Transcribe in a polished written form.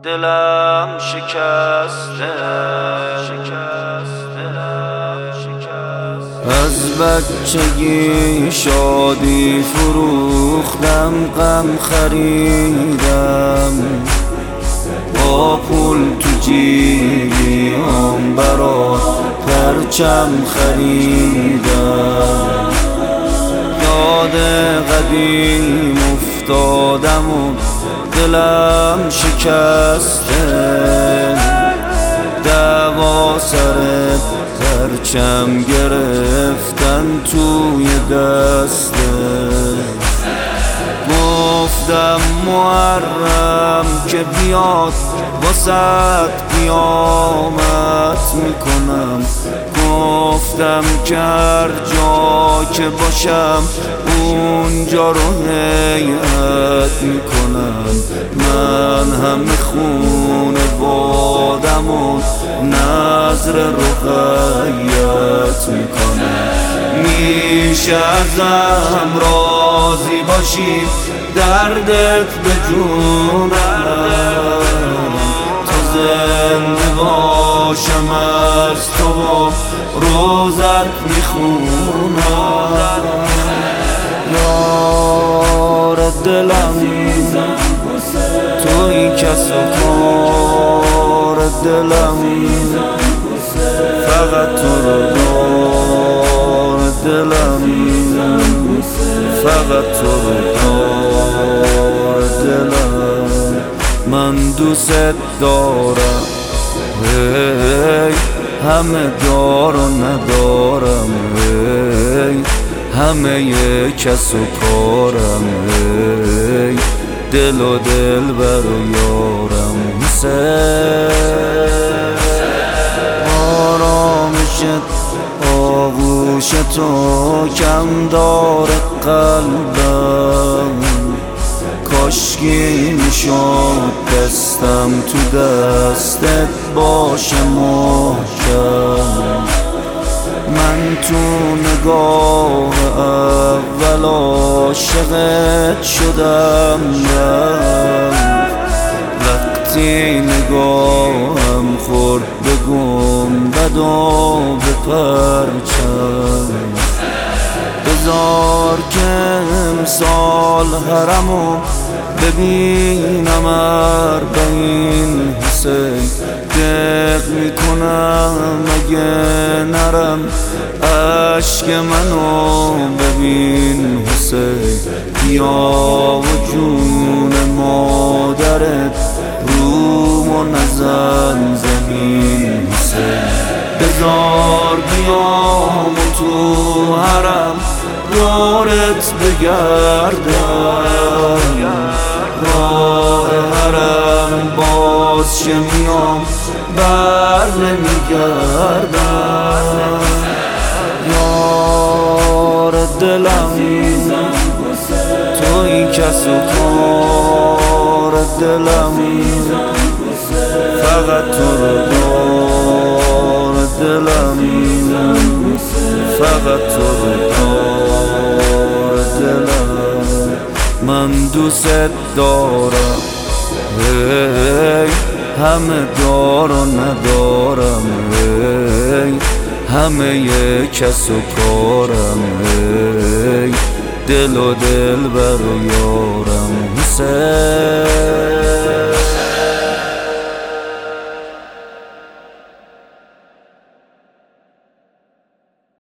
دلم شکسته از بچگی شادی فروختم، غم خریدم، با پول تو جیبم برات پرچم خریدم. یاد قدیم افتادم و دلم شکسته، دعوا سر پرچم گرفتن توی دسته. گفتم محرم که بیاد واسط قیامت میکنم، گفتم که هر جا که باشم اونجا رو هیئت میکنم. من همه خونه بادم و نظر رقیت میکنم. میشه ازم راضی باشی دردت به جونم، تا زنده باشم از تو و روزت میخونم. یار دلم توی کس و کار دلم، فقط تو رو دار دلم، فقط تو رو دار دلم. من دوست دارم، همه دار و ندارم، همه کس و کارم، دل و دل بر و یارم. حسین آرامشت آغوش تو کم داره قلبم، کاشکی میشد دستم تو دستت باشه محکم. من تو نگاه اول عاشقت شدم، وقتی نگاهم خورد به گنبد و به پرچم. بذار که امسال حرمو ببینم اربعین حسین، دق میکنم اگه نرم عشق منو ببین حسین. بیا و جون مادرت روم و نزن زمین حسین. بذار بیام و تو حرم دورت بگردم، راه حرم باز شمیام بر نمیگردم. یار دلم توی کس و کار دلم، فقط تو رو دار دلم، فقط تو رو دار دلم. من دوست دارم، همه دار و ندارم، همه کس و کارم، دل و دل بر و یارم. حسین